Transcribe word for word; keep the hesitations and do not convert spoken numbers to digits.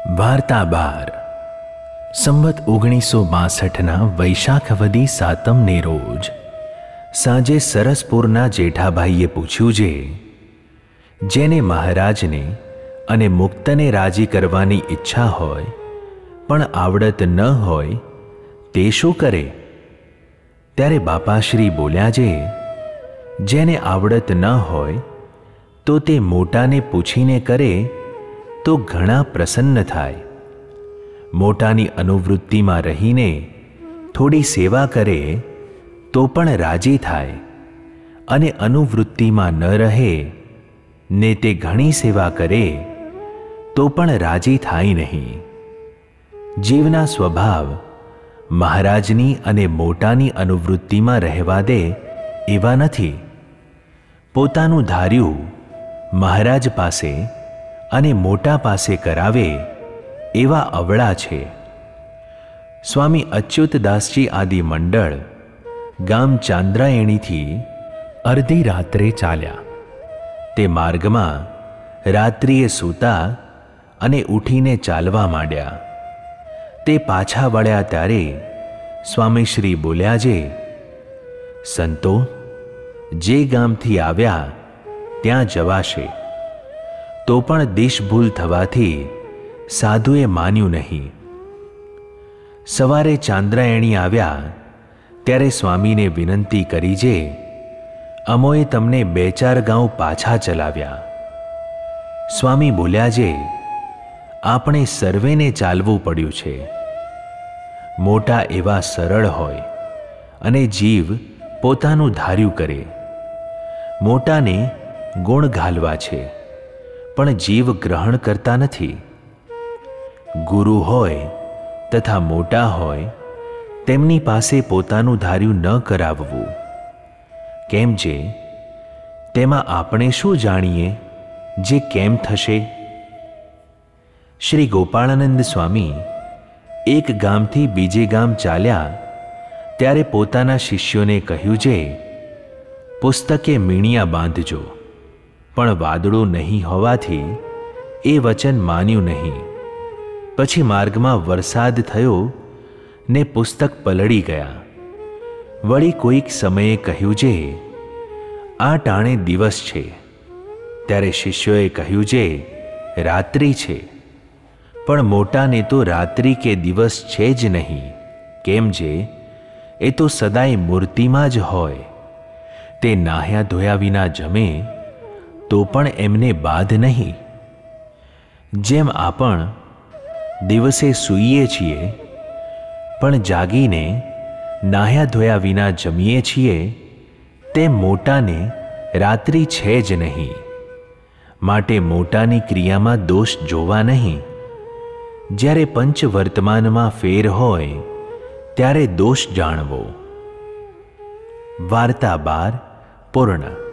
વાર્તા બાર. સંવત ઓગણીસો બાસઠના વૈશાખ વદી સાતમને રોજ સાંજે સરસપુરના જેઠાભાઈએ પૂછ્યું છે, જેને મહારાજને અને મુક્તને રાજી કરવાની ઈચ્છા હોય પણ આવડત ન હોય તે શું કરે? ત્યારે બાપાશ્રી બોલ્યા છે, જેને આવડત ન હોય તો તે મોટાને પૂછીને કરે તો ઘણા પ્રસન્ન થાય. મોટાની અનુવૃત્તિમાં રહીને થોડી સેવા કરે તો પણ રાજી થાય, અને અનુવૃત્તિમાં ન રહે ને તે ઘણી સેવા કરે તો પણ રાજી થાય નહીં. જીવના સ્વભાવ મહારાજની અને મોટાની અનુવૃત્તિમાં રહેવા દે એવા નથી. પોતાનું ધાર્યું મહારાજ પાસે અને મોટા પાસે કરાવે એવા અવળા છે. સ્વામી અચ્યુતદાસજી આદિ મંડળ ગામ ચાંદ્રાયણીથી અડધી રાત્રે ચાલ્યા. તે માર્ગમાં રાત્રિએ સૂતા અને ઉઠીને ચાલવા માંડ્યા. તે પાછા વળ્યા ત્યારે સ્વામીશ્રી બોલ્યા છે, સંતો, જે ગામથી આવ્યા ત્યાં જવાશે. તો પણ દિશભૂલ થવાથી સાધુએ માન્યું નહીં. સવારે ચાંદ્રાયણી આવ્યા ત્યારે સ્વામીને વિનંતી કરી છે, અમોએ તમને બે ચાર ગાંવ પાછા ચલાવ્યા. સ્વામી બોલ્યા છે, આપણે સર્વેને ચાલવું પડ્યું છે. મોટા એવા સરળ હોય અને જીવ પોતાનું ધાર્યું કરે. મોટાને ગુણ ઘાલવા છે પણ જીવ ગ્રહણ કરતા નથી. ગુરુ હોય તથા મોટા હોય તેમની પાસે પોતાનું ધાર્યું ન કરાવવું. કેમ છે? તેમાં આપણે શું જાણીએ જે કેમ થશે? શ્રી ગોપાળાનંદ સ્વામી એક ગામથી બીજે ગામ ચાલ્યા ત્યારે પોતાના શિષ્યોને કહ્યું છે, પુસ્તકે મીણિયા બાંધજો. પણ વાદળું નહીં હોવાથી એ વચન માન્યું નહીં. પછી માર્ગમાં વરસાદ થયો ને પુસ્તક પલળી ગયા. વળી કોઈક સમયે કહ્યું છે, આ ટાણે દિવસ છે. ત્યારે શિષ્યોએ કહ્યું છે, રાત્રિ છે. પણ મોટાને તો રાત્રિ કે દિવસ છે જ નહીં. કેમ છે? એ તો સદાય મૂર્તિમાં જ હોય. તે નાહ્યા ધોયા વિના જમે તો પણ એમને બાધ નહીં. જેમ આપણ દિવસે સૂઈએ છીએ પણ જાગીને નાહ્યા ધોયા વિના જમીએ છીએ, તેમ મોટાને રાત્રિ છે જ નહીં. માટે મોટાની ક્રિયામાં દોષ જોવા નહીં. જ્યારે પંચ વર્તમાનમાં ફેર હોય ત્યારે દોષ જાણવો. વાર્તા બાર પૂર્ણ.